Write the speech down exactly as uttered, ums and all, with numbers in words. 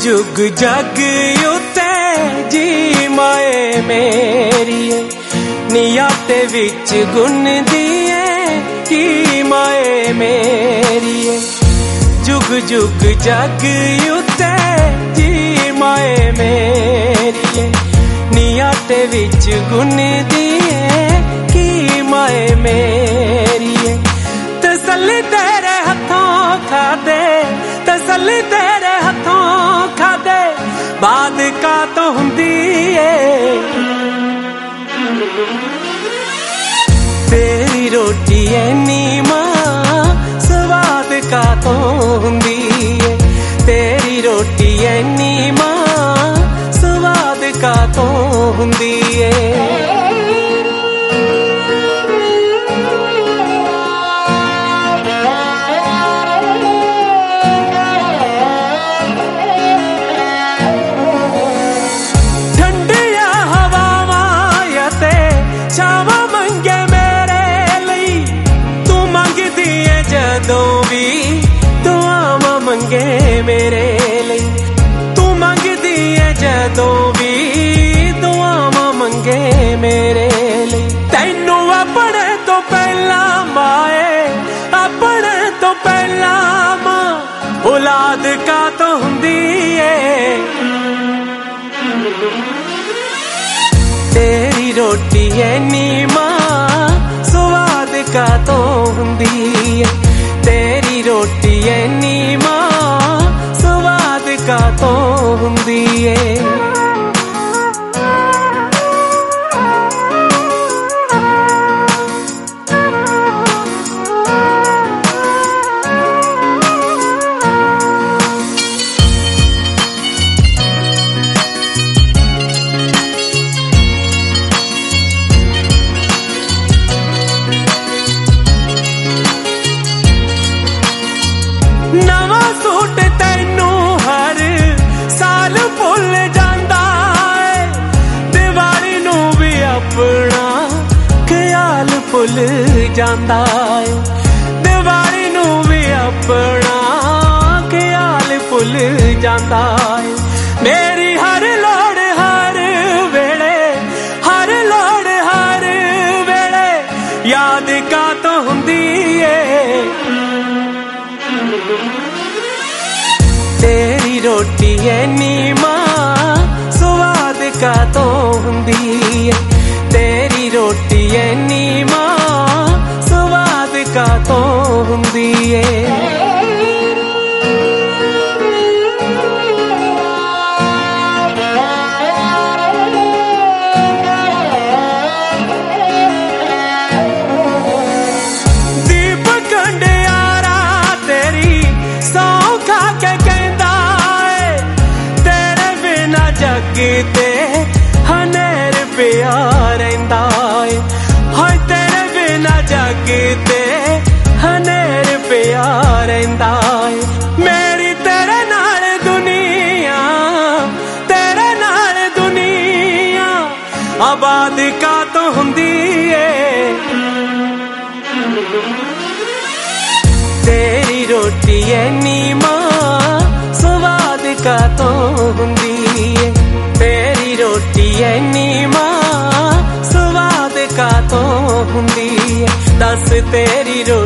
जुग जग उत्ते जी माए मेरिए नियाते विच गुण दिए की माए मेरिए जुग जुग जग उत्ते जी माए मेरिए नियाते विच गुण दिए की माए मेरिए तसल्ली तेरे हथों खादे तसल्ली तेरे हथों खादे बाद का तो हुंदी है तेरी रोटी ऐनी मां स्वाद का तो हुंदी है तेरी रोटी ऐनी मां स्वाद का तो हुंदी है मंगे मेरे लिए तू मंगदी है जदों भी दुआवां मंगे मेरे लिए तैनू अपने तो पहला माए अपने तो पहला मां औलाद का तो हुंदी है तेरी रोटी ऐनी मां स्वाद का तो हुंदी है तेरी रोटी ऐनी मां स्वाद का तो हुंदी है नवा सूट तैनू हर साल भुल जांदा है दिवाली नू भी अपना ख्याल भुल जांदा है दिवाली नू भी अपना ख्याल भुल जांदा है मेरी हर लोड़ हर वेले हर लोड़ हर वेले याद का तो हुंदी है तेरी रोटी ऐनी मां स्वाद का तो हुंदी है तेरी रोटी ऐनी मां स्वाद का तो हुंदी है ते हनेर पिया रहिंदा है हाय तेरे बिना जग ते हनेर पिया रहिंदा है मेरी तेरे नाल दुनिया तेरे नाल दुनिया आबाद का तो हुंदी है तेरी रोटी ऐनी मां स्वाद का तो हुंदी है तेरी रोटी ऐनी मां स्वाद का तो हुंदी है दस तेरी रोटी